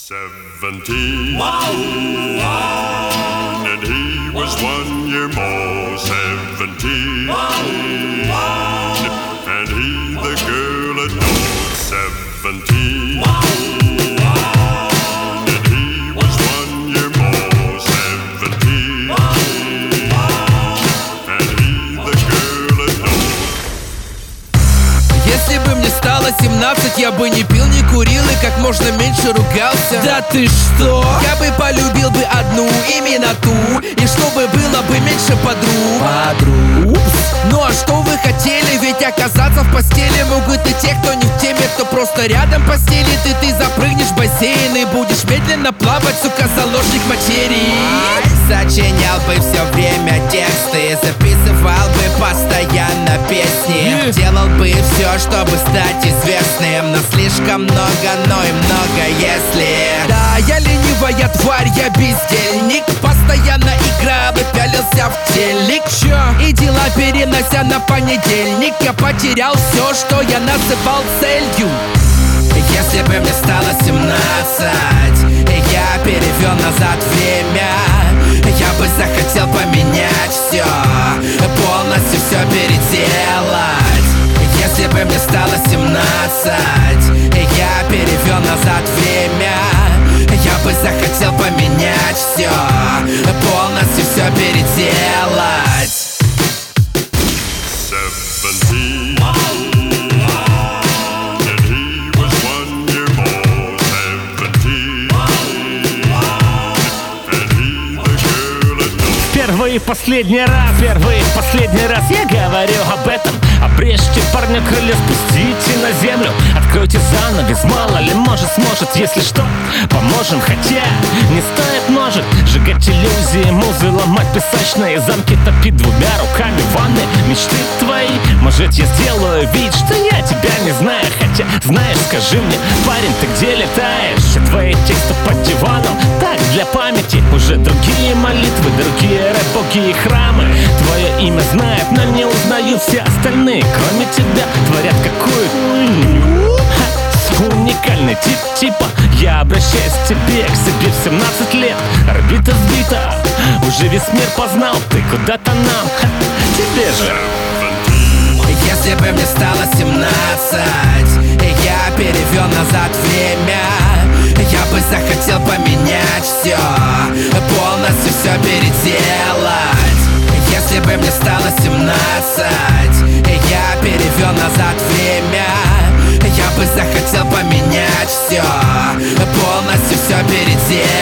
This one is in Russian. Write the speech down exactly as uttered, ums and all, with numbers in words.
Seventeen, and he was one year more. Seventeen, and he the girl adored. Seventeen, and he was one year more. Seventeen, and he the girl adored. Если бы мне стало семнадцать, я бы не пил, не курил и как можно меньше ругался. Да ты что? Я бы полюбил бы одну, именно ту, и чтобы было бы меньше подруг. Подруг. Ну а что вы хотели? Ведь оказаться в постели могут и те, кто не в теме, кто просто рядом постелит. И ты запрыгнешь в бассейн и будешь медленно плавать, сука, заложник материи. Сочинял бы все время тексты, записывал бы постоянно песни, делал бы все, чтобы стать известным, но слишком много, но и много если. Да, я ленивая тварь, я бездельник, постоянно играл и пялился в телек. Чё? И дела перенося на понедельник, я потерял все, что я называл целью. Если бы мне стало семнадцать, и я перевел назад время, я бы захотел поменять все, полностью все переделать. Если бы мне стало семнадцать, и я перевел назад время, я бы захотел поменять все, полностью все переделать. Seventeen. Первый и последний раз, первый и последний раз я говорю об этом. Обрежьте парня крылья, спустите на землю, откройте занавес, мало ли может сможет. Если что, поможем, хотя не стоит ножик сжигать иллюзии, музы ломать песочные замки, топить двумя руками ванны мечты твои. Может, я сделаю вид, что я тебя не знаю, хотя знаешь, скажи мне, парень, ты где летаешь? Все твои тексты под диваном, так для памяти. Уже другие молитвы, другие рэп-боги и храмы. Твое имя знают, но не узнают все остальные, кроме тебя, творят какую-то уникальный тип, типа я обращаюсь к тебе, к себе в семнадцать лет. Орбита сбита, уже весь мир познал, ты куда-то нам, тебе же. Если бы мне стало семнадцать, и я перевел назад время, я бы захотел поменять все, полностью все переделать. Если бы мне стало семнадцать, и я перевел назад время, я бы захотел поменять все, полностью все переделать.